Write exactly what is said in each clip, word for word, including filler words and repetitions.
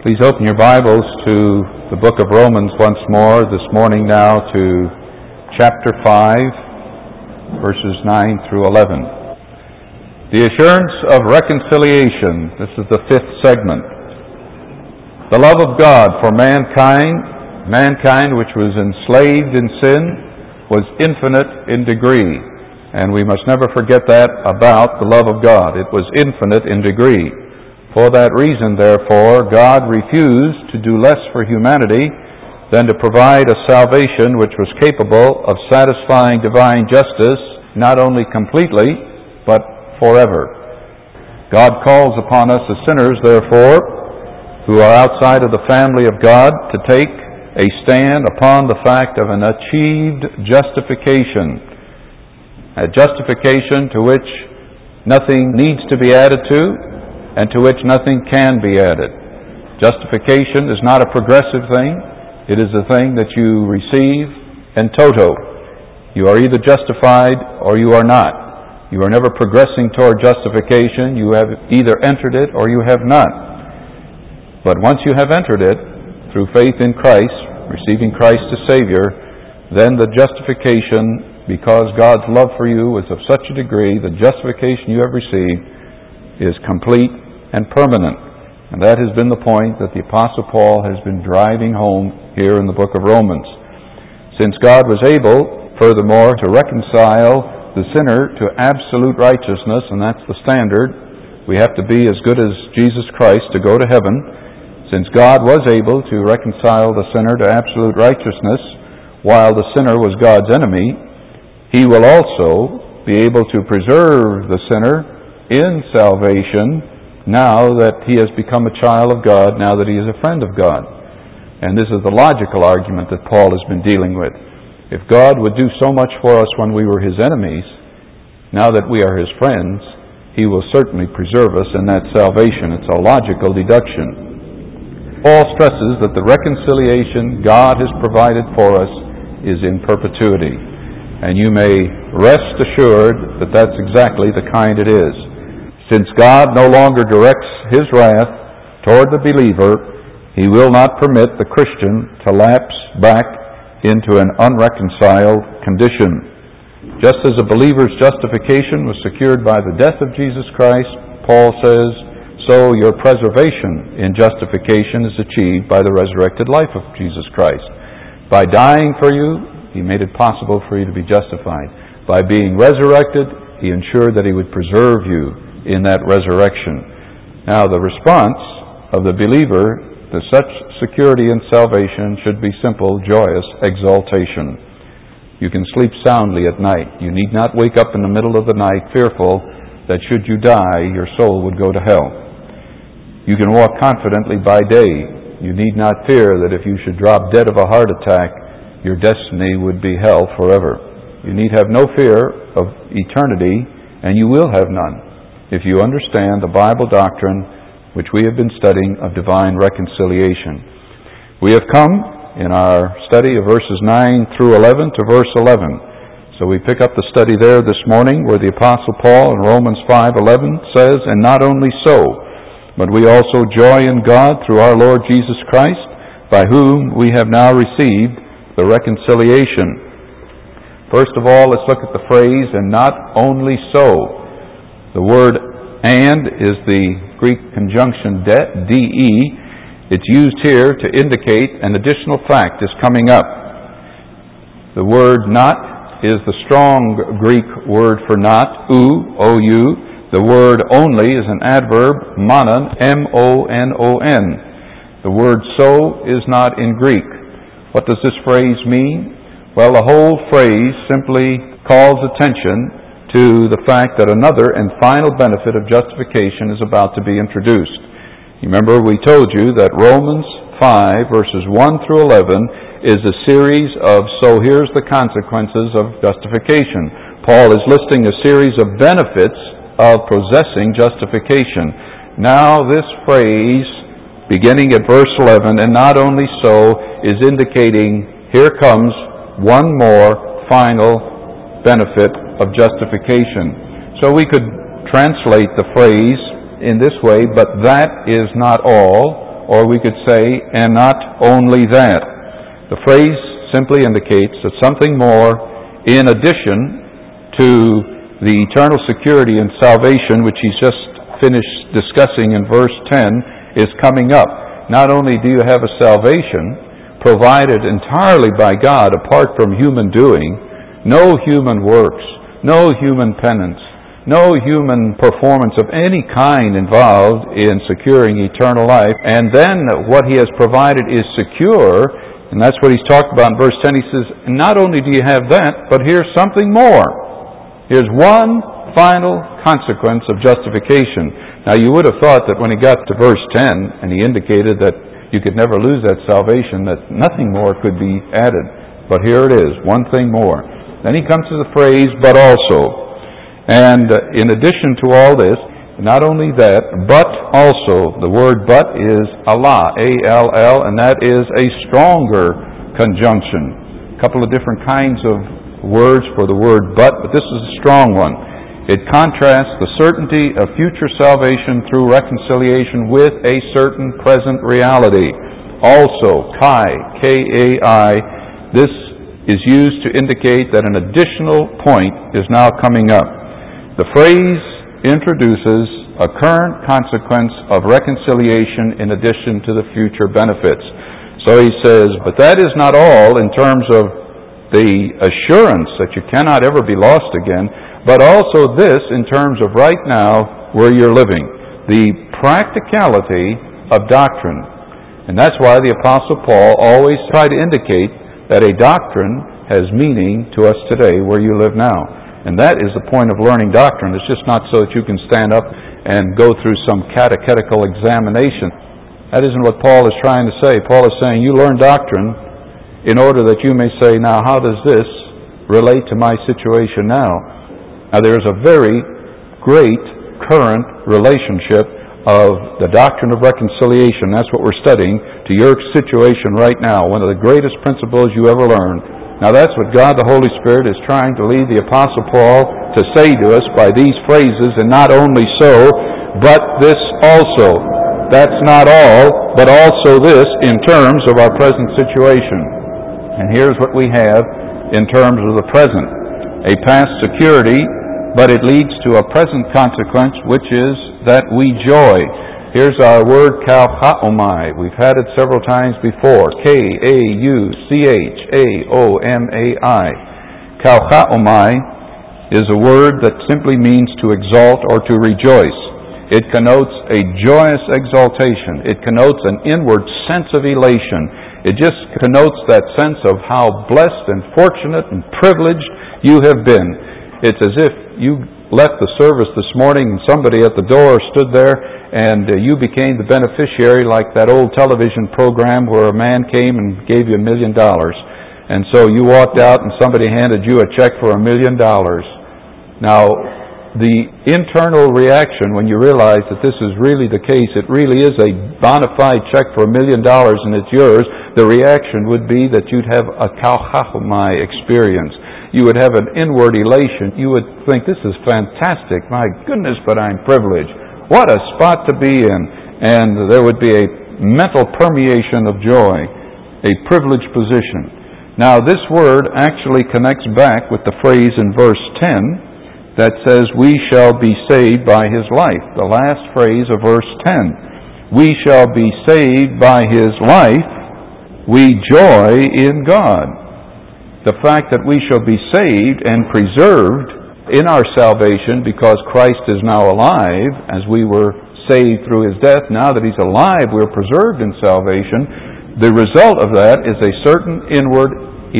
Please open your Bibles to the book of Romans once more, this morning now to chapter five, verses nine through eleven. The assurance of reconciliation. This is the fifth segment. The love of God for mankind, mankind which was enslaved in sin, was infinite in degree. And we must never forget that about the love of God. It was infinite in degree. For that reason, therefore, God refused to do less for humanity than to provide a salvation which was capable of satisfying divine justice, not only completely, but forever. God calls upon us as sinners, therefore, who are outside of the family of God, to take a stand upon the fact of an achieved justification, a justification to which nothing needs to be added to, and to which nothing can be added. Justification is not a progressive thing. It is a thing that you receive in toto. You are either justified or you are not. You are never progressing toward justification. You have either entered it or you have not. But once you have entered it, through faith in Christ, receiving Christ as Savior, then the justification, because God's love for you is of such a degree, the justification you have received is complete and permanent. And that has been the point that the Apostle Paul has been driving home here in the book of Romans. Since God was able, furthermore, to reconcile the sinner to absolute righteousness, and that's the standard, we have to be as good as Jesus Christ to go to heaven. Since God was able to reconcile the sinner to absolute righteousness while the sinner was God's enemy, He will also be able to preserve the sinner in salvation now that he has become a child of God, now that he is a friend of God. And this is the logical argument that Paul has been dealing with. If God would do so much for us when we were His enemies, now that we are His friends, He will certainly preserve us in that salvation. It's a logical deduction. Paul stresses that the reconciliation God has provided for us is in perpetuity. And you may rest assured that that's exactly the kind it is. Since God no longer directs His wrath toward the believer, He will not permit the Christian to lapse back into an unreconciled condition. Just as a believer's justification was secured by the death of Jesus Christ, Paul says, so your preservation in justification is achieved by the resurrected life of Jesus Christ. By dying for you, He made it possible for you to be justified. By being resurrected, He ensured that He would preserve you in that resurrection. Now, the response of the believer to such security in salvation should be simple, joyous exultation. You can sleep soundly at night. You need not wake up in the middle of the night fearful that should you die, your soul would go to hell. You can walk confidently by day. You need not fear that if you should drop dead of a heart attack, your destiny would be hell forever. You need have no fear of eternity, and you will have none if you understand the Bible doctrine which we have been studying of divine reconciliation. We have come in our study of verses nine through eleven to verse eleven. So we pick up the study there this morning where the Apostle Paul in Romans five eleven says, and not only so, but we also joy in God through our Lord Jesus Christ, by whom we have now received the reconciliation. First of all, let's look at the phrase, and not only so. The word and is the Greek conjunction de, de. It's used here to indicate an additional fact is coming up. The word not is the strong Greek word for not, ou, ou. The word only is an adverb, monon, M O N O N. The word so is not in Greek. What does this phrase mean? Well, the whole phrase simply calls attention to the fact that another and final benefit of justification is about to be introduced. You remember we told you that Romans five, verses one through eleven, is a series of, so here's the consequences of justification. Paul is listing a series of benefits of possessing justification. Now this phrase, beginning at verse eleven, and not only so, is indicating here comes one more final benefit of justification. So we could translate the phrase in this way, but that is not all, or we could say, and not only that. The phrase simply indicates that something more in addition to the eternal security and salvation, which he's just finished discussing in verse ten, is coming up. Not only do you have a salvation provided entirely by God apart from human doing, no human works, no human penance, no human performance of any kind involved in securing eternal life, and then what he has provided is secure, and that's what he's talked about in verse ten. He says, not only do you have that, but here's something more. Here's one final consequence of justification. Now you would have thought that when he got to verse ten, and he indicated that you could never lose that salvation, that nothing more could be added. But here it is, one thing more. Then he comes to the phrase, but also. And in addition to all this, not only that, but also, the word but is Allah, A L L, and that is a stronger conjunction. A couple of different kinds of words for the word but, but this is a strong one. It contrasts the certainty of future salvation through reconciliation with a certain present reality. Also, Kai, K A I, this is used to indicate that an additional point is now coming up. The phrase introduces a current consequence of reconciliation in addition to the future benefits. So he says, but that is not all in terms of the assurance that you cannot ever be lost again, but also this in terms of right now where you're living, the practicality of doctrine. And that's why the Apostle Paul always tried to indicate that a doctrine has meaning to us today where you live now. And that is the point of learning doctrine. It's just not so that you can stand up and go through some catechetical examination. That isn't what Paul is trying to say. Paul is saying you learn doctrine in order that you may say, now how does this relate to my situation now? Now there is a very great current relationship of the doctrine of reconciliation. That's what we're studying, to your situation right now. One of the greatest principles you ever learned. Now that's what God the Holy Spirit is trying to lead the Apostle Paul to say to us by these phrases, and not only so, but this also. That's not all, but also this in terms of our present situation. And here's what we have in terms of the present. A past security, but it leads to a present consequence, which is that we joy. Here's our word kauchaomai. We've had it several times before. K A U C H A O M A I. Kauchaomai is a word that simply means to exalt or to rejoice. It connotes a joyous exaltation. It connotes an inward sense of elation. It just connotes that sense of how blessed and fortunate and privileged you have been. It's as if you left the service this morning and somebody at the door stood there and uh, you became the beneficiary, like that old television program where a man came and gave you a million dollars. And so you walked out and somebody handed you a check for a million dollars. Now, the internal reaction when you realize that this is really the case, it really is a bona fide check for a million dollars and it's yours, the reaction would be that you'd have a kauchaomai experience. You would have an inward elation. You would think, this is fantastic. My goodness, but I'm privileged. What a spot to be in. And there would be a mental permeation of joy, a privileged position. Now, this word actually connects back with the phrase in verse ten that says, we shall be saved by his life. The last phrase of verse ten. We shall be saved by his life. We joy in God. The fact that we shall be saved and preserved in our salvation because Christ is now alive, as we were saved through his death. Now that he's alive, we're preserved in salvation. The result of that is a certain inward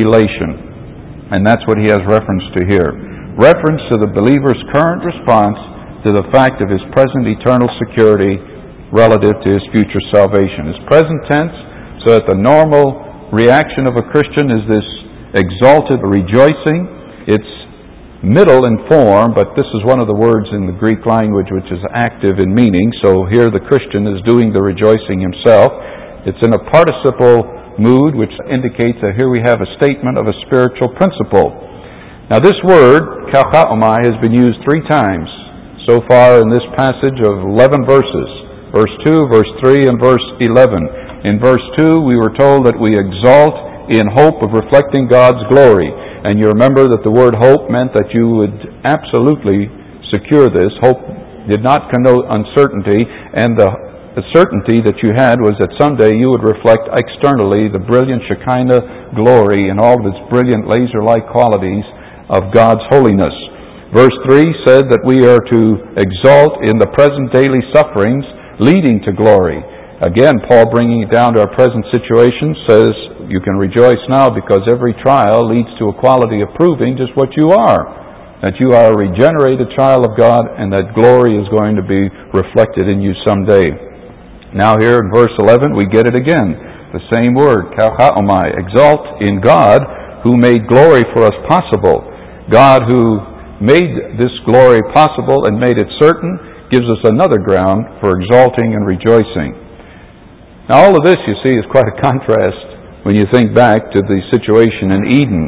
elation. And that's what he has reference to here. Reference to the believer's current response to the fact of his present eternal security relative to his future salvation. His present tense, so that the normal reaction of a Christian is this exalted rejoicing. It's middle in form, but this is one of the words in the Greek language which is active in meaning. So here the Christian is doing the rejoicing himself. It's in a participle mood, which indicates that here we have a statement of a spiritual principle. Now this word, kauchaomai, has been used three times so far in this passage of eleven verses. Verse two, verse three, and verse eleven. In verse two, we were told that we exalt in hope of reflecting God's glory. And you remember that the word hope meant that you would absolutely secure this. Hope did not connote uncertainty, and the, the certainty that you had was that someday you would reflect externally the brilliant Shekinah glory and all of its brilliant laser-like qualities of God's holiness. Verse three said that we are to exalt in the present daily sufferings leading to glory. Again, Paul, bringing it down to our present situation, says you can rejoice now because every trial leads to a quality of proving just what you are, that you are a regenerated child of God and that glory is going to be reflected in you someday. Now here in verse eleven, we get it again. The same word, kauchaomai, exalt in God who made glory for us possible. God who made this glory possible and made it certain gives us another ground for exalting and rejoicing. Now all of this, you see, is quite a contrast when you think back to the situation in Eden.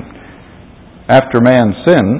After man sinned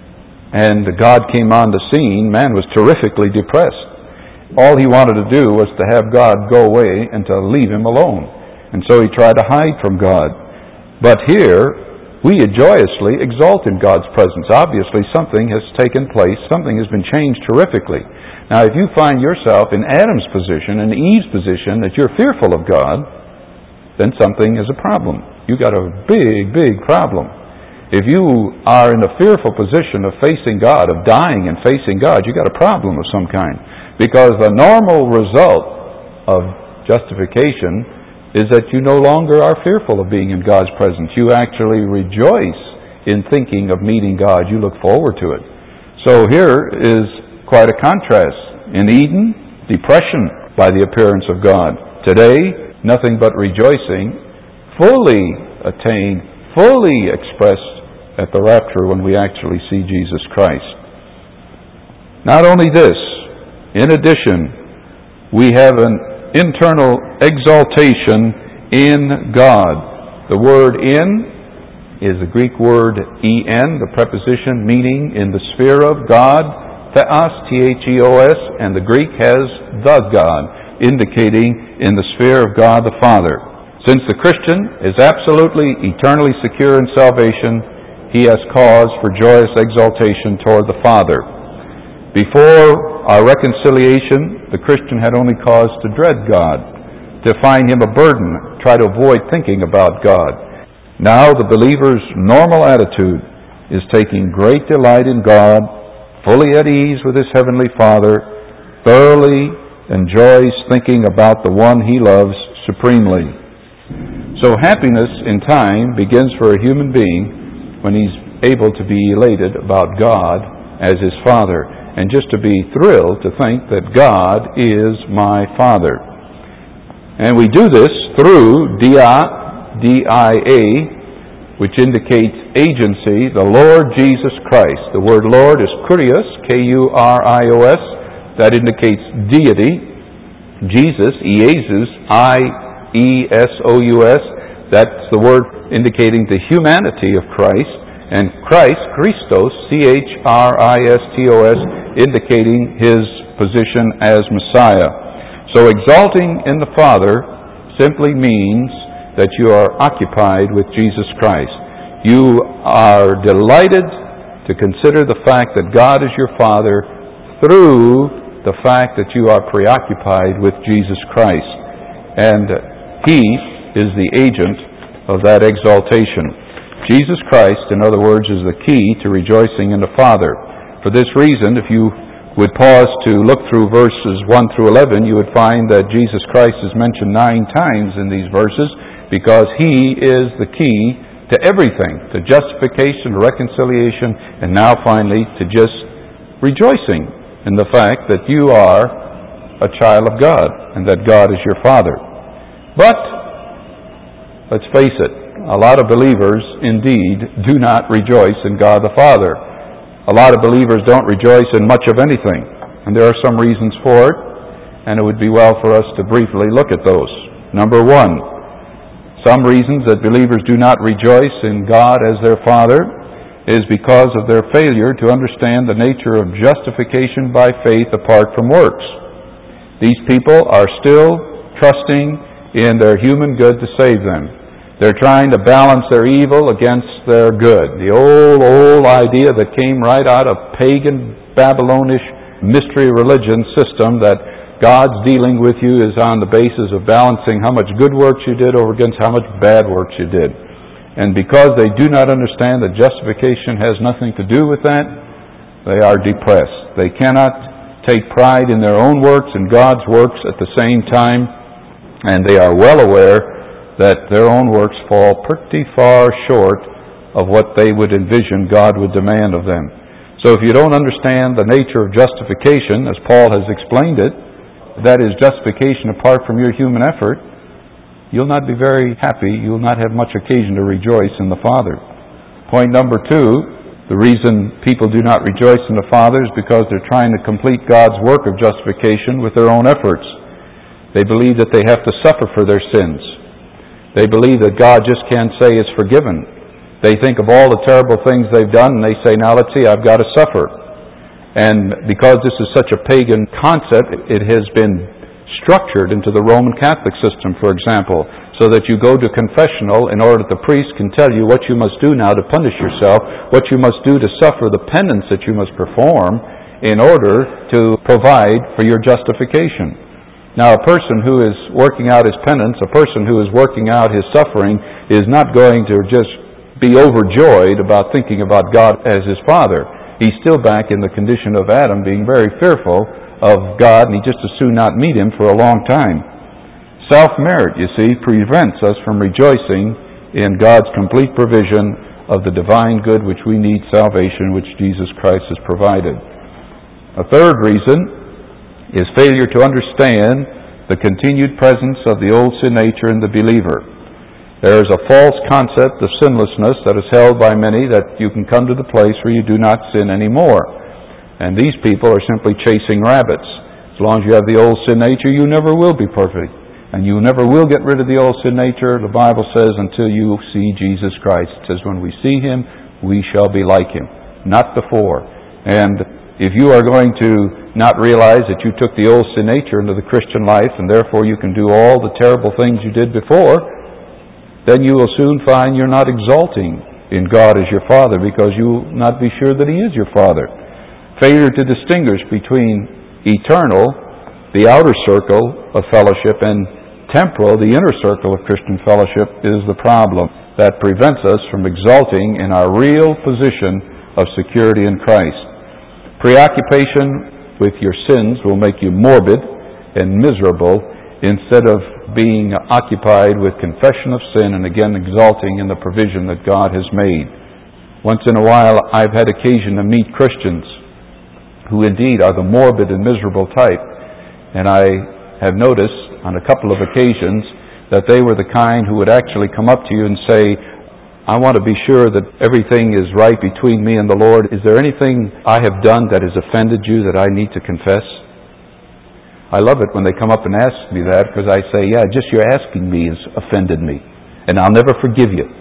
and God came on the scene, man was terrifically depressed. All he wanted to do was to have God go away and to leave him alone. And so he tried to hide from God. But here, we joyously exalt in God's presence. Obviously, something has taken place. Something has been changed terrifically. Now, if you find yourself in Adam's position, in Eve's position, that you're fearful of God, then something is a problem. You've got a big, big problem. If you are in a fearful position of facing God, of dying and facing God, you've got a problem of some kind. Because the normal result of justification is that you no longer are fearful of being in God's presence. You actually rejoice in thinking of meeting God. You look forward to it. So here is quite a contrast. In Eden, depression by the appearance of God. Today, nothing but rejoicing, fully attained, fully expressed at the rapture when we actually see Jesus Christ. Not only this, in addition, we have an internal exaltation in God. The word in is the Greek word en, the preposition meaning in the sphere of God, theos, T H E O S, and the Greek has the God, indicating in the sphere of God the Father. Since the Christian is absolutely, eternally secure in salvation, he has cause for joyous exaltation toward the Father. Before our reconciliation, the Christian had only cause to dread God, to find him a burden, try to avoid thinking about God. Now the believer's normal attitude is taking great delight in God, fully at ease with his heavenly Father, thoroughly enjoys thinking about the one he loves supremely. So happiness in time begins for a human being when he's able to be elated about God as his Father, and just to be thrilled to think that God is my Father. And we do this through dia, D I A, which indicates agency, the Lord Jesus Christ. The word Lord is kurios, K U R I O S. That indicates deity. Jesus, Iesus, I E S O U S. That's the word indicating the humanity of Christ. And Christ, Christos, C H R I S T O S, indicating his position as Messiah. So exalting in the Father simply means that you are occupied with Jesus Christ. You are delighted to consider the fact that God is your Father through the fact that you are preoccupied with Jesus Christ. And He is the agent of that exaltation. Jesus Christ, in other words, is the key to rejoicing in the Father. For this reason, if you would pause to look through verses one through eleven, you would find that Jesus Christ is mentioned nine times in these verses, because He is the key to everything, to justification, reconciliation, and now finally to just rejoicing in the fact that you are a child of God and that God is your Father. But, let's face it, a lot of believers indeed do not rejoice in God the Father. A lot of believers don't rejoice in much of anything, and there are some reasons for it, and it would be well for us to briefly look at those. Number one, some reasons that believers do not rejoice in God as their Father is because of their failure to understand the nature of justification by faith apart from works. These people are still trusting in their human good to save them. They're trying to balance their evil against their good. The old, old idea that came right out of pagan, Babylonish mystery religion system that God's dealing with you is on the basis of balancing how much good works you did over against how much bad works you did. And because they do not understand that justification has nothing to do with that, they are depressed. They cannot take pride in their own works and God's works at the same time, and they are well aware that their own works fall pretty far short of what they would envision God would demand of them. So if you don't understand the nature of justification, as Paul has explained it, that is justification apart from your human effort, you'll not be very happy. You'll not have much occasion to rejoice in the Father. Point number two, the reason people do not rejoice in the Father is because they're trying to complete God's work of justification with their own efforts. They believe that they have to suffer for their sins. They believe that God just can't say it's forgiven. They think of all the terrible things they've done and they say, now let's see, I've got to suffer. And because this is such a pagan concept, it has been structured into the Roman Catholic system, for example, so that you go to confessional in order that the priest can tell you what you must do now to punish yourself, what you must do to suffer the penance that you must perform in order to provide for your justification. Now, a person who is working out his penance, a person who is working out his suffering, is not going to just be overjoyed about thinking about God as his Father. He's still back in the condition of Adam, being very fearful of God, and he just as soon not meet Him for a long time. Self-merit, you see, prevents us from rejoicing in God's complete provision of the divine good which we need salvation, which Jesus Christ has provided. A third reason is failure to understand the continued presence of the old sin nature in the believer. There is a false concept of sinlessness that is held by many that you can come to the place where you do not sin anymore. And these people are simply chasing rabbits. As long as you have the old sin nature, you never will be perfect. And you never will get rid of the old sin nature, the Bible says, until you see Jesus Christ. It says when we see Him, we shall be like Him. Not before. And if you are going to not realize that you took the old sin nature into the Christian life and therefore you can do all the terrible things you did before, then you will soon find you're not exalting in God as your Father because you will not be sure that He is your Father. Failure to distinguish between eternal, the outer circle of fellowship, and temporal, the inner circle of Christian fellowship, is the problem that prevents us from exalting in our real position of security in Christ. Preoccupation with your sins will make you morbid and miserable instead of being occupied with confession of sin and again exalting in the provision that God has made. Once in a while I've had occasion to meet Christians who indeed are the morbid and miserable type, and I have noticed on a couple of occasions that they were the kind who would actually come up to you and say, I want to be sure that everything is right between me and the Lord. Is there anything I have done that has offended you that I need to confess? I love it when they come up and ask me that, because I say, yeah, just your asking me has offended me, and I'll never forgive you.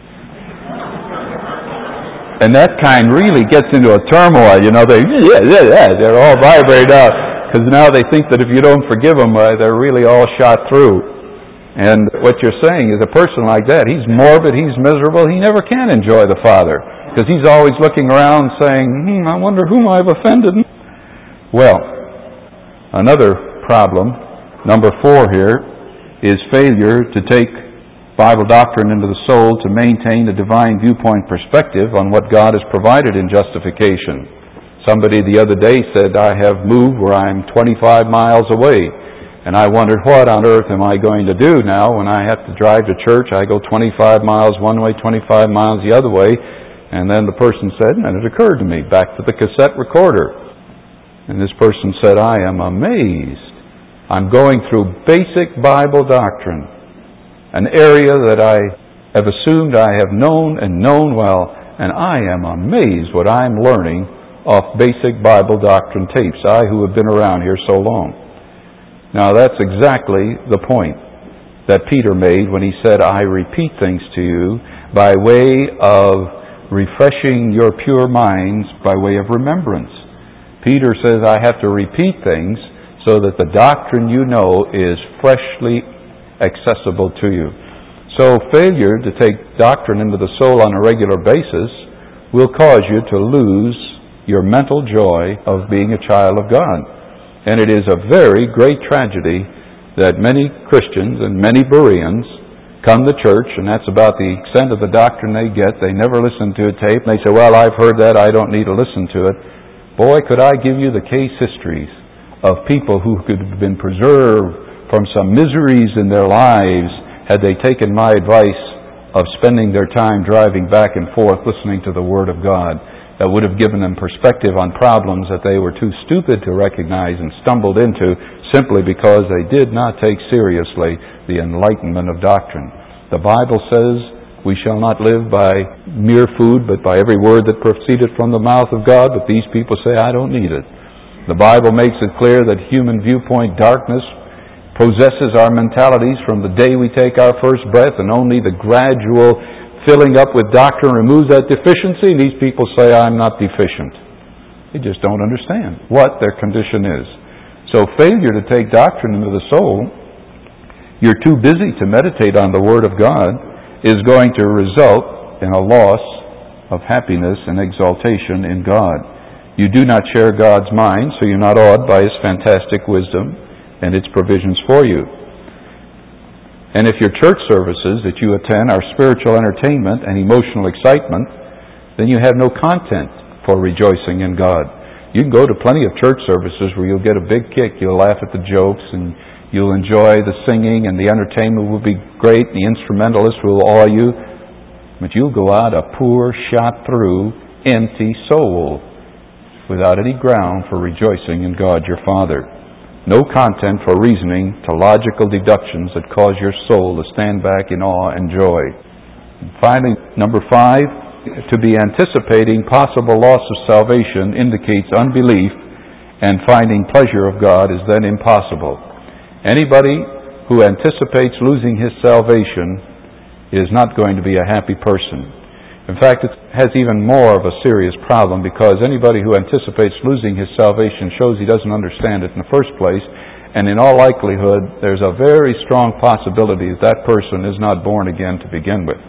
And that kind really gets into a turmoil, you know, they, yeah, yeah, yeah, they're all vibrated out, because now they think that if you don't forgive them, uh, they're really all shot through. And what you're saying is a person like that, he's morbid, he's miserable, he never can enjoy the Father, because he's always looking around saying, hmm, I wonder whom I've offended. Well, another problem, number four here, is failure to take Bible doctrine into the soul to maintain a divine viewpoint perspective on what God has provided in justification. Somebody the other day said, I have moved where I'm twenty-five miles away. And I wondered, what on earth am I going to do now when I have to drive to church? I go twenty-five miles one way, twenty-five miles the other way. And then the person said, and it occurred to me, back to the cassette recorder. And this person said, I am amazed. I'm going through basic Bible doctrine, an area that I have assumed I have known and known well, and I am amazed what I'm learning off basic Bible doctrine tapes, I who have been around here so long. Now that's exactly the point that Peter made when he said, I repeat things to you by way of refreshing your pure minds by way of remembrance. Peter says, I have to repeat things so that the doctrine you know is freshly accessible to you. So failure to take doctrine into the soul on a regular basis will cause you to lose your mental joy of being a child of God. And it is a very great tragedy that many Christians and many Bereans come to church, and that's about the extent of the doctrine they get. They never listen to a tape, and they say, well, I've heard that, I don't need to listen to it. Boy, could I give you the case histories of people who could have been preserved from some miseries in their lives had they taken my advice of spending their time driving back and forth listening to the Word of God. That would have given them perspective on problems that they were too stupid to recognize and stumbled into simply because they did not take seriously the enlightenment of doctrine. The Bible says we shall not live by mere food, but by every word that proceeded from the mouth of God. But these people say, I don't need it. The Bible makes it clear that human viewpoint darkness possesses our mentalities from the day we take our first breath, and only the gradual filling up with doctrine removes that deficiency. And these people say, I'm not deficient. They just don't understand what their condition is. So failure to take doctrine into the soul, you're too busy to meditate on the Word of God, is going to result in a loss of happiness and exaltation in God. You do not share God's mind, so you're not awed by His fantastic wisdom and its provisions for you. And if your church services that you attend are spiritual entertainment and emotional excitement, then you have no content for rejoicing in God. You can go to plenty of church services where you'll get a big kick. You'll laugh at the jokes and you'll enjoy the singing, and the entertainment will be great. The instrumentalist will awe you. But you'll go out a poor, shot through, empty soul without any ground for rejoicing in God your Father. No content for reasoning to logical deductions that cause your soul to stand back in awe and joy. And finally, number five, to be anticipating possible loss of salvation indicates unbelief, and finding pleasure of God is then impossible. Anybody who anticipates losing his salvation is not going to be a happy person. In fact, it has even more of a serious problem, because anybody who anticipates losing his salvation shows he doesn't understand it in the first place, and in all likelihood, there's a very strong possibility that that person is not born again to begin with.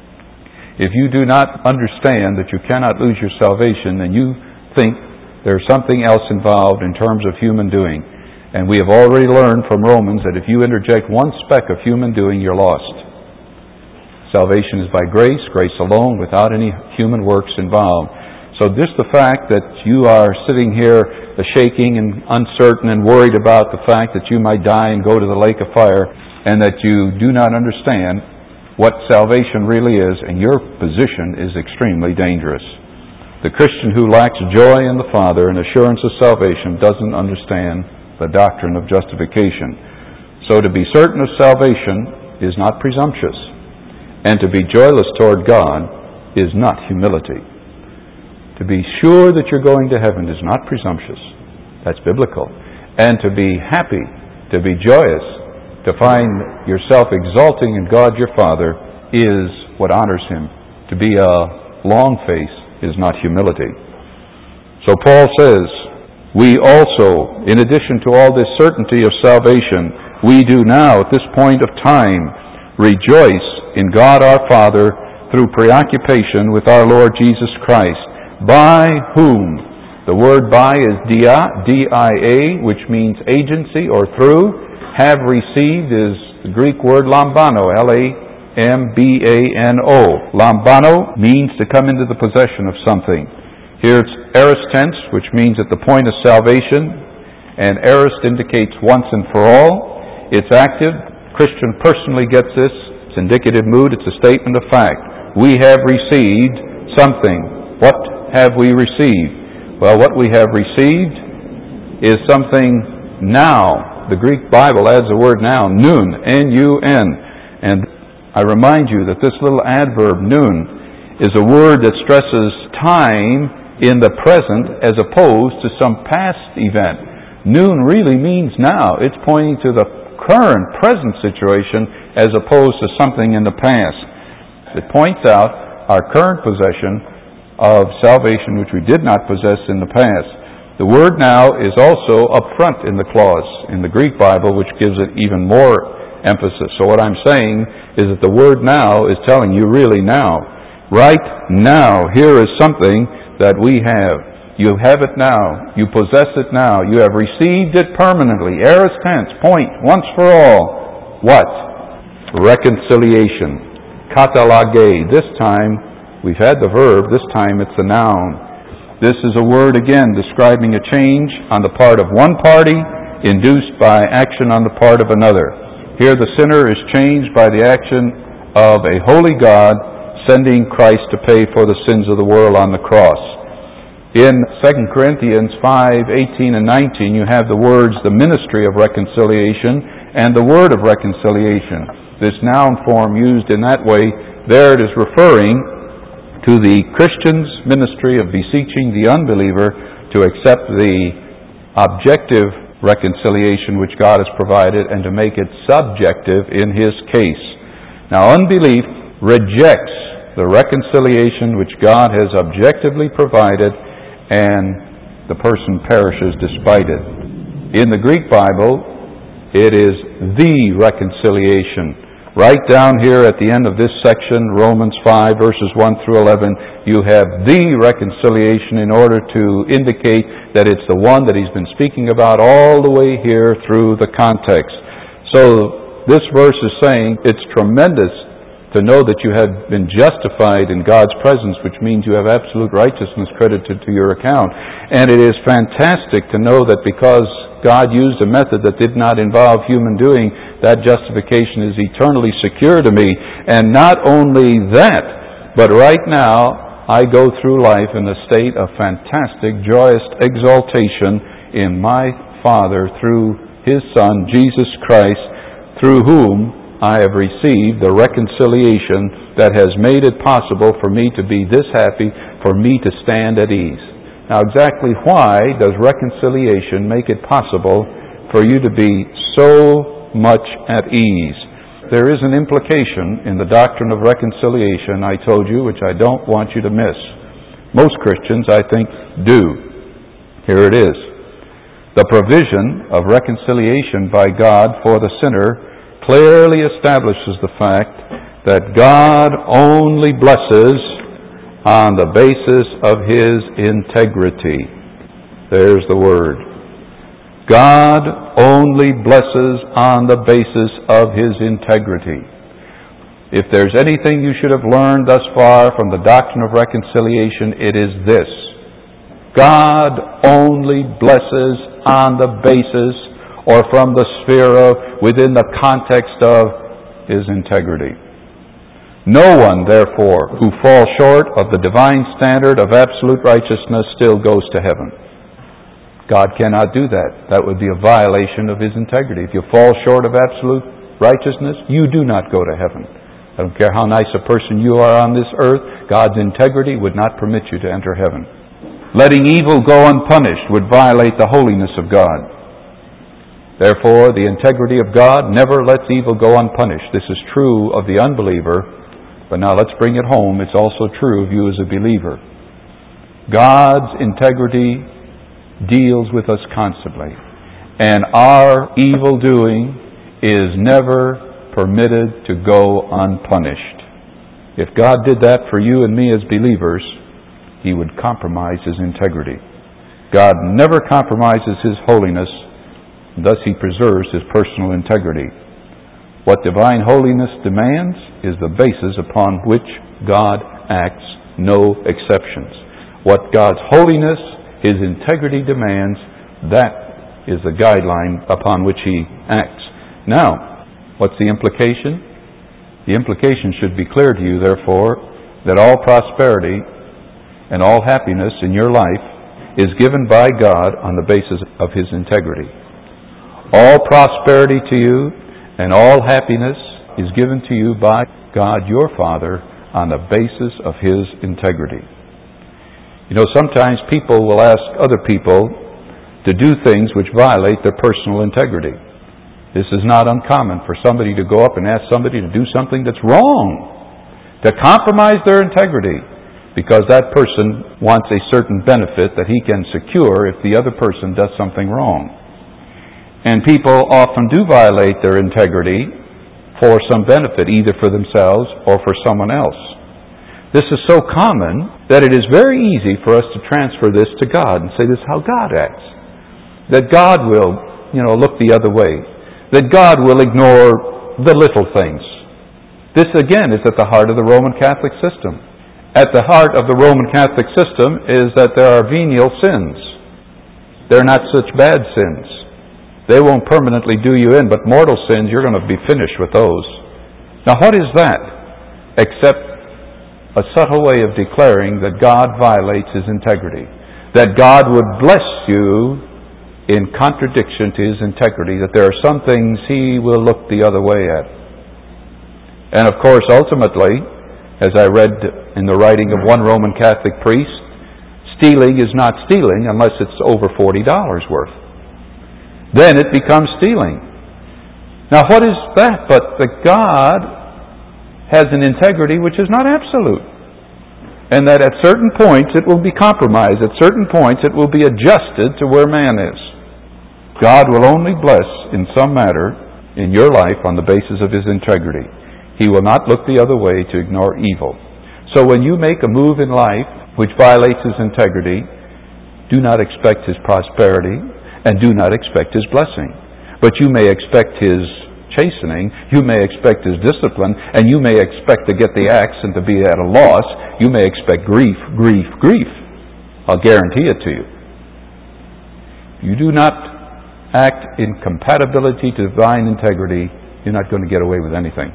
If you do not understand that you cannot lose your salvation, then you think there's something else involved in terms of human doing. And we have already learned from Romans that if you interject one speck of human doing, you're lost. Salvation is by grace, grace alone, without any human works involved. So just the fact that you are sitting here shaking and uncertain and worried about the fact that you might die and go to the lake of fire, and that you do not understand what salvation really is, and your position is extremely dangerous. The Christian who lacks joy in the Father and assurance of salvation doesn't understand the doctrine of justification. So to be certain of salvation is not presumptuous. And to be joyless toward God is not humility. To be sure that you're going to heaven is not presumptuous. That's biblical. And to be happy, to be joyous, to find yourself exalting in God your Father is what honors Him. To be a long face is not humility. So Paul says, we also, in addition to all this certainty of salvation, we do now, at this point of time, rejoice in God our Father through preoccupation with our Lord Jesus Christ, by whom, the word by is dia, D I A, which means agency or through, have received is the Greek word lambano, L A M B A N O. Lambano means to come into the possession of something. Here it's aorist tense, which means at the point of salvation, and aorist indicates once and for all. It's active. Christian personally gets this. It's indicative mood. It's a statement of fact. We have received something. What have we received? Well, what we have received is something now. The Greek Bible adds the word now, nun, N U N. And I remind you that this little adverb, nun, is a word that stresses time in the present as opposed to some past event. Nun really means now. It's pointing to the current, present situation as opposed to something in the past. It points out our current possession of salvation which we did not possess in the past. The word now is also up front in the clause in the Greek Bible, which gives it even more emphasis. So what I'm saying is that the word now is telling you really now. Right now, here is something that we have. You have it now. You possess it now. You have received it permanently. Aorist tense, point, once for all. What? Reconciliation. Katalage. This time, we've had the verb. This time, it's the noun. This is a word, again, describing a change on the part of one party, induced by action on the part of another. Here, the sinner is changed by the action of a holy God sending Christ to pay for the sins of the world on the cross. In Second Corinthians five, eighteen and nineteen, you have the words, the ministry of reconciliation and the word of reconciliation. This noun form used in that way, there it is referring to the Christian's ministry of beseeching the unbeliever to accept the objective reconciliation which God has provided and to make it subjective in his case. Now, unbelief rejects the reconciliation which God has objectively provided, and the person perishes despite it. In the Greek Bible, it is the reconciliation. Right down here at the end of this section, Romans five, verses one through eleven, you have the reconciliation in order to indicate that it's the one that he's been speaking about all the way here through the context. So this verse is saying it's tremendous to know that you have been justified in God's presence, which means you have absolute righteousness credited to your account. And it is fantastic to know that because God used a method that did not involve human doing, that justification is eternally secure to me. And not only that, but right now I go through life in a state of fantastic, joyous exaltation in my Father through His Son, Jesus Christ, through whom I have received the reconciliation that has made it possible for me to be this happy, for me to stand at ease. Now, exactly why does reconciliation make it possible for you to be so much at ease? There is an implication in the doctrine of reconciliation, I told you, which I don't want you to miss. Most Christians, I think, do. Here it is. The provision of reconciliation by God for the sinner clearly establishes the fact that God only blesses on the basis of His integrity. There's the word. God only blesses on the basis of His integrity. If there's anything you should have learned thus far from the doctrine of reconciliation, it is this. God only blesses on the basis or from the sphere of, within the context of His integrity. No one, therefore, who falls short of the divine standard of absolute righteousness still goes to heaven. God cannot do that. That would be a violation of His integrity. If you fall short of absolute righteousness, you do not go to heaven. I don't care how nice a person you are on this earth, God's integrity would not permit you to enter heaven. Letting evil go unpunished would violate the holiness of God. Therefore, the integrity of God never lets evil go unpunished. This is true of the unbeliever, but now let's bring it home. It's also true of you as a believer. God's integrity deals with us constantly, and our evil doing is never permitted to go unpunished. If God did that for you and me as believers, He would compromise His integrity. God never compromises His holiness. Thus He preserves His personal integrity. What divine holiness demands is the basis upon which God acts, no exceptions. What God's holiness, His integrity demands, that is the guideline upon which He acts. Now, what's the implication? The implication should be clear to you, therefore, that all prosperity and all happiness in your life is given by God on the basis of His integrity. All prosperity to you and all happiness is given to you by God your Father on the basis of His integrity. You know, sometimes people will ask other people to do things which violate their personal integrity. This is not uncommon for somebody to go up and ask somebody to do something that's wrong, to compromise their integrity. because that person wants a certain benefit that he can secure if the other person does something wrong. And people often do violate their integrity for some benefit, either for themselves or for someone else. This is so common that it is very easy for us to transfer this to God and say this is how God acts. That God will, you know, look the other way. That God will ignore the little things. This again is at the heart of the Roman Catholic system. At the heart of the Roman Catholic system is that there are venial sins. They're not such bad sins. They won't permanently do you in, but mortal sins, you're going to be finished with those. Now what is that? Except a subtle way of declaring that God violates His integrity. That God would bless you in contradiction to His integrity. That there are some things He will look the other way at. And of course, ultimately, as I read in the writing of one Roman Catholic priest, stealing is not stealing unless it's over forty dollars worth. Then it becomes stealing. Now what is that but that God has an integrity which is not absolute? And that at certain points it will be compromised. At certain points it will be adjusted to where man is. God will only bless in some matter in your life on the basis of His integrity. He will not look the other way to ignore evil. So when you make a move in life which violates His integrity, do not expect His prosperity and do not expect His blessing. But you may expect His chastening, you may expect His discipline, and you may expect to get the axe and to be at a loss. You may expect grief, grief, grief. I'll guarantee it to you. You do not act in compatibility to divine integrity, you're not going to get away with anything.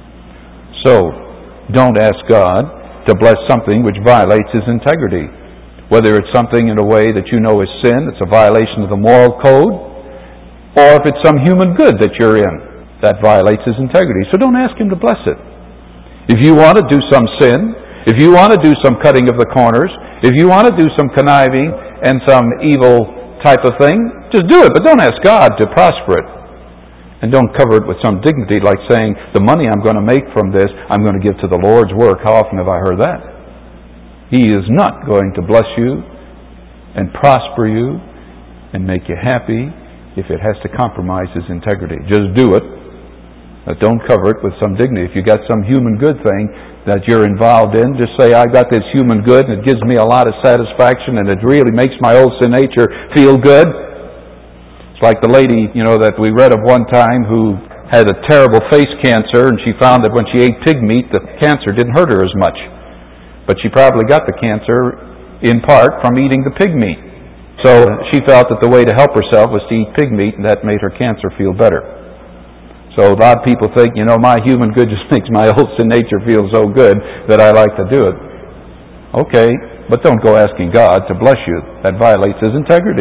So, don't ask God to bless something which violates His integrity. Whether it's something in a way that you know is sin, it's a violation of the moral code, or if it's some human good that you're in, that violates His integrity. So don't ask Him to bless it. If you want to do some sin, if you want to do some cutting of the corners, if you want to do some conniving and some evil type of thing, just do it, but don't ask God to prosper it. And don't cover it with some dignity like saying, the money I'm going to make from this, I'm going to give to the Lord's work. How often have I heard that? He is not going to bless you and prosper you and make you happy if it has to compromise His integrity. Just do it. But don't cover it with some dignity. If you got some human good thing that you're involved in, just say, I got this human good and it gives me a lot of satisfaction and it really makes my old sin nature feel good. It's like the lady, you know, that we read of one time who had a terrible face cancer, and she found that when she ate pig meat, the cancer didn't hurt her as much. But she probably got the cancer in part from eating the pig meat. So she felt that the way to help herself was to eat pig meat, and that made her cancer feel better. So a lot of people think, you know, my human good just makes my old sin nature feel so good that I like to do it. Okay, but don't go asking God to bless you. That violates His integrity.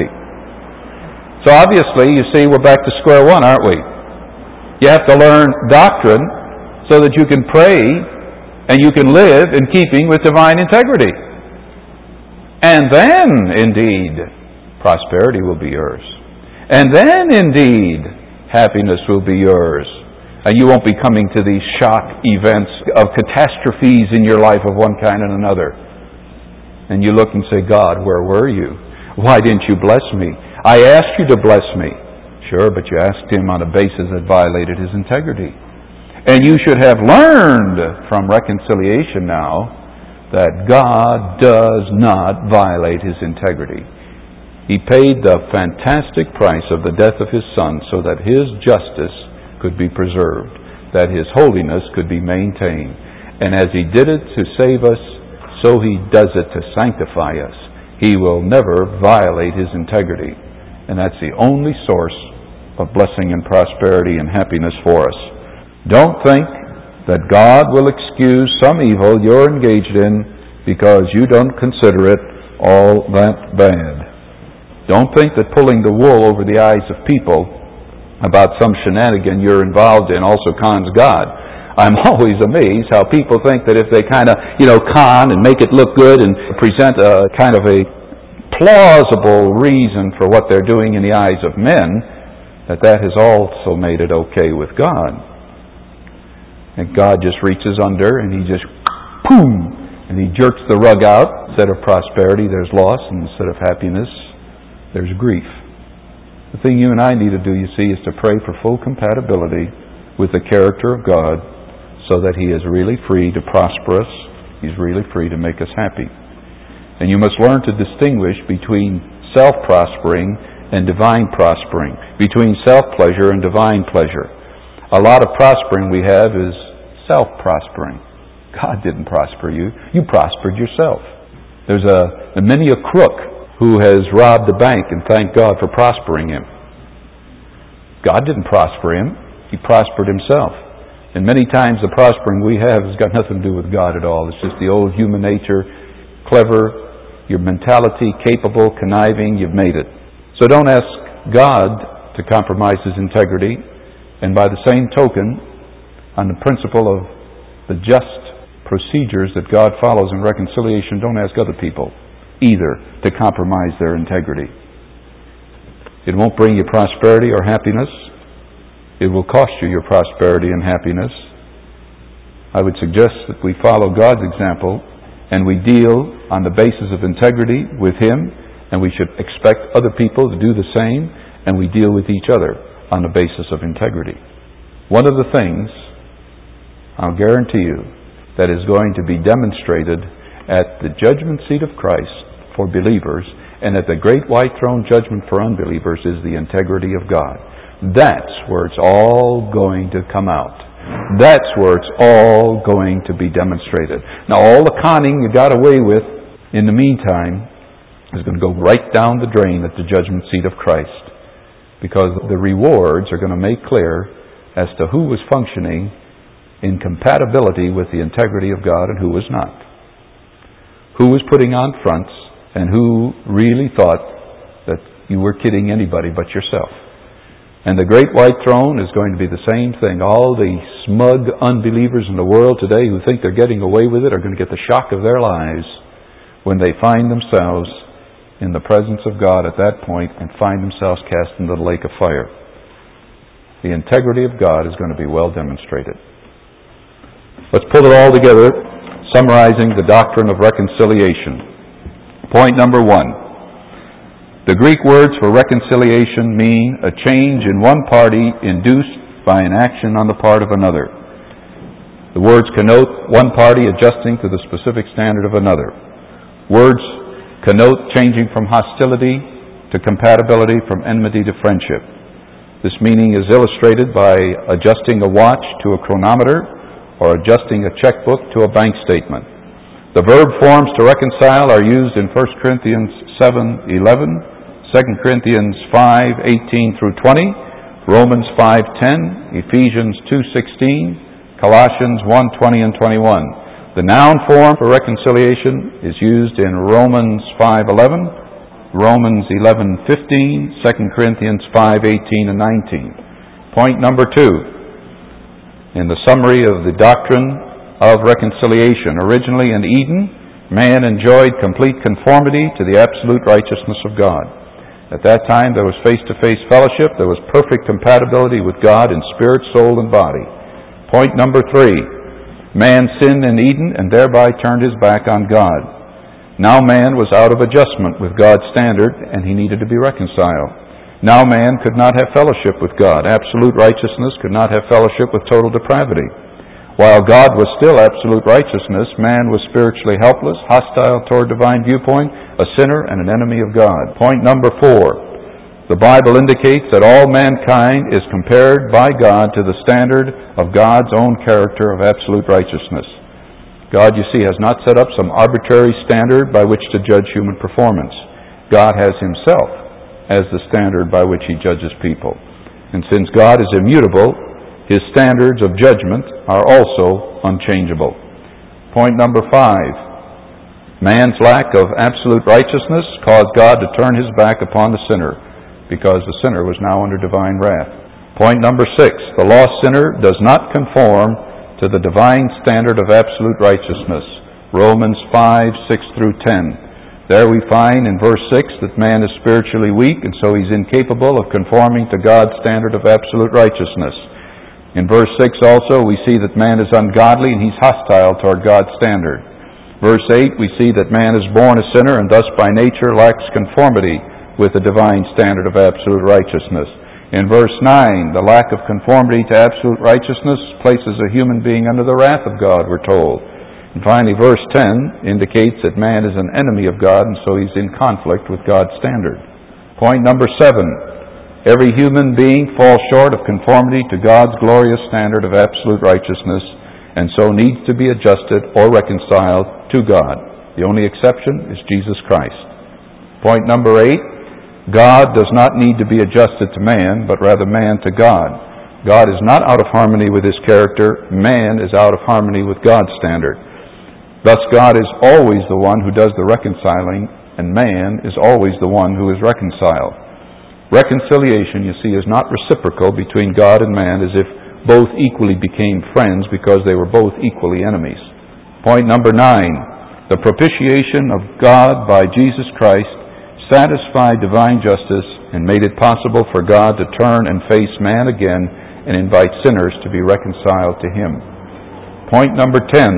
So obviously, you see, we're back to square one, aren't we? You have to learn doctrine so that you can pray and you can live in keeping with divine integrity. And then, indeed, prosperity will be yours. And then, indeed, happiness will be yours. And you won't be coming to these shock events of catastrophes in your life of one kind and another. And you look and say, God, where were you? Why didn't you bless me? I asked you to bless me. Sure, but you asked Him on a basis that violated His integrity. And you should have learned from reconciliation now that God does not violate His integrity. He paid the fantastic price of the death of His Son so that His justice could be preserved, that His holiness could be maintained. And as He did it to save us, so He does it to sanctify us. He will never violate His integrity. And that's the only source of blessing and prosperity and happiness for us. Don't think that God will excuse some evil you're engaged in because you don't consider it all that bad. Don't think that pulling the wool over the eyes of people about some shenanigan you're involved in also cons God. I'm always amazed how people think that if they kind of, you know, con and make it look good and present a kind of a plausible reason for what they're doing in the eyes of men, that that has also made it okay with God. And God just reaches under and He just, boom, and he jerks the rug out. Instead of prosperity, there's loss, and instead of happiness, there's grief. The thing you and I need to do, you see, is to pray for full compatibility with the character of God so that He is really free to prosper us. He's really free to make us happy. And you must learn to distinguish between self-prospering and divine prospering, between self-pleasure and divine pleasure. A lot of prospering we have is self-prospering. God didn't prosper you. You prospered yourself. There's a, a many a crook who has robbed the bank and thanked God for prospering him. God didn't prosper him. He prospered himself. And many times the prospering we have has got nothing to do with God at all. It's just the old human nature, clever, your mentality, capable, conniving, you've made it. So don't ask God to compromise His integrity. And by the same token, on the principle of the just procedures that God follows in reconciliation, don't ask other people either to compromise their integrity. It won't bring you prosperity or happiness. It will cost you your prosperity and happiness. I would suggest that we follow God's example and we deal on the basis of integrity with Him, and we should expect other people to do the same, and we deal with each other on the basis of integrity. One of the things, I'll guarantee you, that is going to be demonstrated at the judgment seat of Christ for believers and at the great white throne judgment for unbelievers is the integrity of God. That's where it's all going to come out. That's where it's all going to be demonstrated. Now, all the conning you got away with in the meantime is going to go right down the drain at the judgment seat of Christ, because the rewards are going to make clear as to who was functioning in compatibility with the integrity of God and who was not. Who was putting on fronts and who really thought that you were kidding anybody but yourself. And the great white throne is going to be the same thing. All the smug unbelievers in the world today who think they're getting away with it are going to get the shock of their lives when they find themselves in the presence of God at that point and find themselves cast into the lake of fire. The integrity of God is going to be well demonstrated. Let's pull it all together, summarizing the doctrine of reconciliation. Point number one. The Greek words for reconciliation mean a change in one party induced by an action on the part of another. The words connote one party adjusting to the specific standard of another. Words connote changing from hostility to compatibility, from enmity to friendship. This meaning is illustrated by adjusting a watch to a chronometer or adjusting a checkbook to a bank statement. The verb forms to reconcile are used in First Corinthians seven eleven, Second Corinthians five eighteen through twenty, Romans five ten, Ephesians two sixteen, Colossians one twenty and twenty-one. The noun form for reconciliation is used in Romans five eleven, Romans eleven fifteen, Second Corinthians five eighteen and nineteen. Point number two. In the summary of the doctrine of reconciliation, originally in Eden, man enjoyed complete conformity to the absolute righteousness of God. At that time, there was face-to-face fellowship. There was perfect compatibility with God in spirit, soul, and body. Point number three. Man sinned in Eden and thereby turned his back on God. Now man was out of adjustment with God's standard and he needed to be reconciled. Now man could not have fellowship with God. Absolute righteousness could not have fellowship with total depravity. While God was still absolute righteousness, man was spiritually helpless, hostile toward divine viewpoint, a sinner and an enemy of God. Point number four. The Bible indicates that all mankind is compared by God to the standard of God's own character of absolute righteousness. God, you see, has not set up some arbitrary standard by which to judge human performance. God has Himself as the standard by which He judges people. And since God is immutable, His standards of judgment are also unchangeable. Point number five. Man's lack of absolute righteousness caused God to turn His back upon the sinner, because the sinner was now under divine wrath. Point number six. The lost sinner does not conform to the divine standard of absolute righteousness. Romans five, six through ten. There we find in verse six that man is spiritually weak, and so he's incapable of conforming to God's standard of absolute righteousness. In verse six also we see that man is ungodly and he's hostile toward God's standard. Verse eight, we see that man is born a sinner and thus by nature lacks conformity with the divine standard of absolute righteousness. In verse nine, the lack of conformity to absolute righteousness places a human being under the wrath of God, we're told. And finally, verse ten indicates that man is an enemy of God, and so he's in conflict with God's standard. Point number seven, every human being falls short of conformity to God's glorious standard of absolute righteousness, and so needs to be adjusted or reconciled to God. The only exception is Jesus Christ. Point number eight, God does not need to be adjusted to man, but rather man to God. God is not out of harmony with his character. Man is out of harmony with God's standard. Thus, God is always the one who does the reconciling, and man is always the one who is reconciled. Reconciliation, you see, is not reciprocal between God and man, as if both equally became friends because they were both equally enemies. Point number nine, the propitiation of God by Jesus Christ satisfied divine justice and made it possible for God to turn and face man again and invite sinners to be reconciled to him. Point number ten,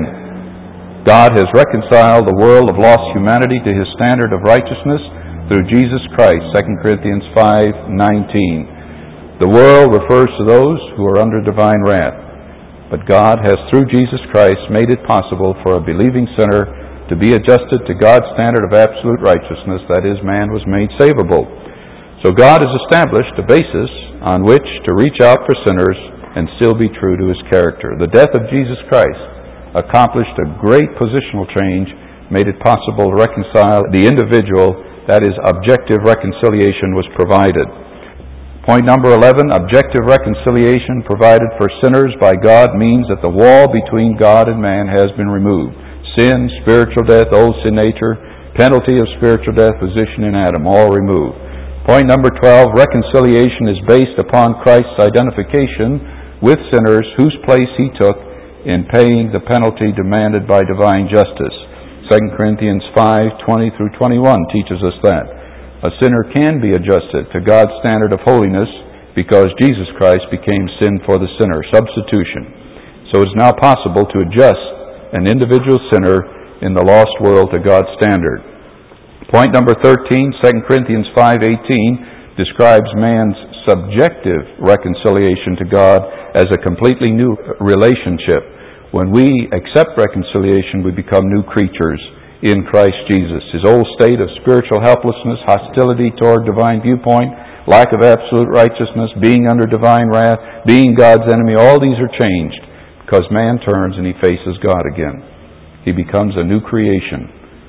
God has reconciled the world of lost humanity to his standard of righteousness through Jesus Christ, Second Corinthians five nineteen. The world refers to those who are under divine wrath, but God has through Jesus Christ made it possible for a believing sinner to be adjusted to God's standard of absolute righteousness, that is, man was made savable. So God has established a basis on which to reach out for sinners and still be true to his character. The death of Jesus Christ accomplished a great positional change, made it possible to reconcile the individual, that is, objective reconciliation was provided. Point number eleven, objective reconciliation provided for sinners by God means that the wall between God and man has been removed. Sin, spiritual death, old sin nature, penalty of spiritual death, position in Adam, all removed. Point number twelve, reconciliation is based upon Christ's identification with sinners whose place he took in paying the penalty demanded by divine justice. Second Corinthians five twenty through twenty-one teaches us that. A sinner can be adjusted to God's standard of holiness because Jesus Christ became sin for the sinner, substitution. So it's now possible to adjust an individual sinner in the lost world to God's standard. Point number thirteen, Second Corinthians five eighteen describes man's subjective reconciliation to God as a completely new relationship. When we accept reconciliation, we become new creatures in Christ Jesus. His old state of spiritual helplessness, hostility toward divine viewpoint, lack of absolute righteousness, being under divine wrath, being God's enemy, all these are changed because man turns and he faces God again. He becomes a new creation.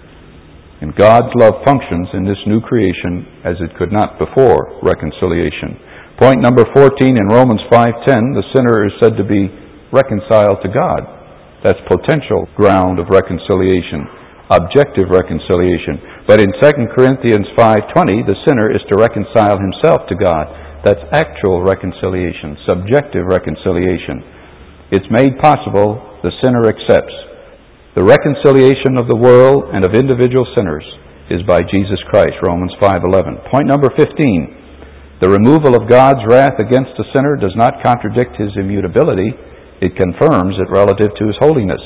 And God's love functions in this new creation as it could not before reconciliation. Point number fourteen in Romans five ten, the sinner is said to be reconciled to God. That's potential ground of reconciliation. Objective reconciliation. But in Second Corinthians five twenty, the sinner is to reconcile himself to God. That's actual reconciliation, subjective reconciliation. It's made possible, the sinner accepts. The reconciliation of the world and of individual sinners is by Jesus Christ, Romans five eleven. Point number fifteen, the removal of God's wrath against a sinner does not contradict his immutability. It confirms it relative to his holiness.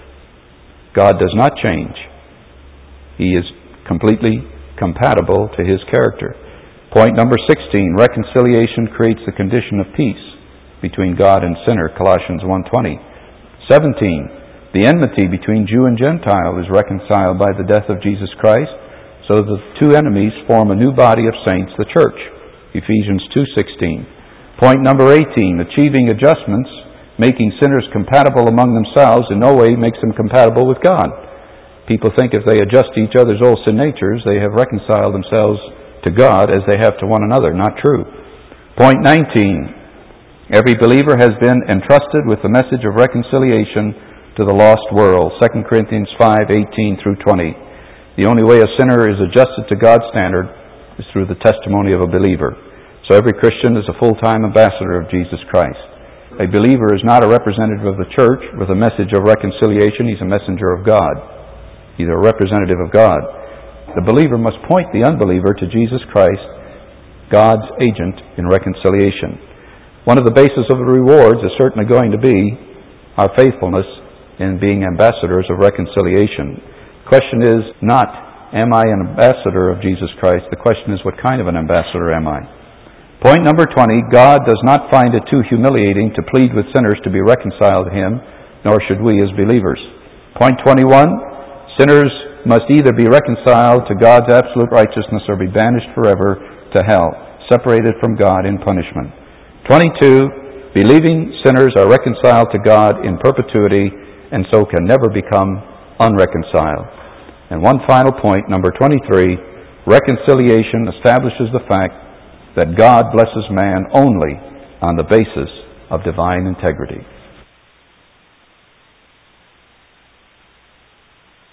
God does not change. He is completely compatible to his character. Point number sixteen, reconciliation creates the condition of peace between God and sinner, Colossians one twenty. seventeen, the enmity between Jew and Gentile is reconciled by the death of Jesus Christ, so the two enemies form a new body of saints, the church, Ephesians two sixteen. Point number eighteen, achieving adjustments, making sinners compatible among themselves in no way makes them compatible with God. People think if they adjust to each other's old sin natures, they have reconciled themselves to God as they have to one another. Not true. Point nineteen. Every believer has been entrusted with the message of reconciliation to the lost world. Second Corinthians five eighteen through twenty. The only way a sinner is adjusted to God's standard is through the testimony of a believer. So every Christian is a full-time ambassador of Jesus Christ. A believer is not a representative of the church with a message of reconciliation. He's a messenger of God. He's a representative of God. The believer must point the unbeliever to Jesus Christ, God's agent in reconciliation. One of the bases of the rewards is certainly going to be our faithfulness in being ambassadors of reconciliation. question is not, am I an ambassador of Jesus Christ? The question is, what kind of an ambassador am I? Point number twenty, God does not find it too humiliating to plead with sinners to be reconciled to Him, nor should we as believers. Point twenty-one, sinners must either be reconciled to God's absolute righteousness or be banished forever to hell, separated from God in punishment. twenty-two, believing sinners are reconciled to God in perpetuity and so can never become unreconciled. And one final point, number twenty-three, reconciliation establishes the fact that God blesses man only on the basis of divine integrity.